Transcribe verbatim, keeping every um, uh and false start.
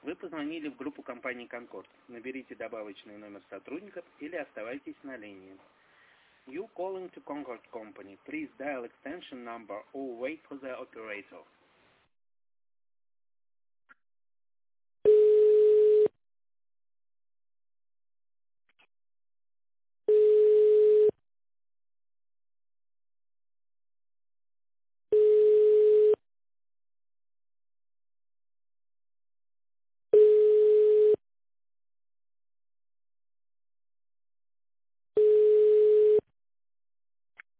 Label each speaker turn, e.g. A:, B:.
A: Вы позвонили в группу компании Concord. Наберите добавочный номер сотрудников или оставайтесь на линии. You calling to Concord Company. Please dial extension number or wait for the operator.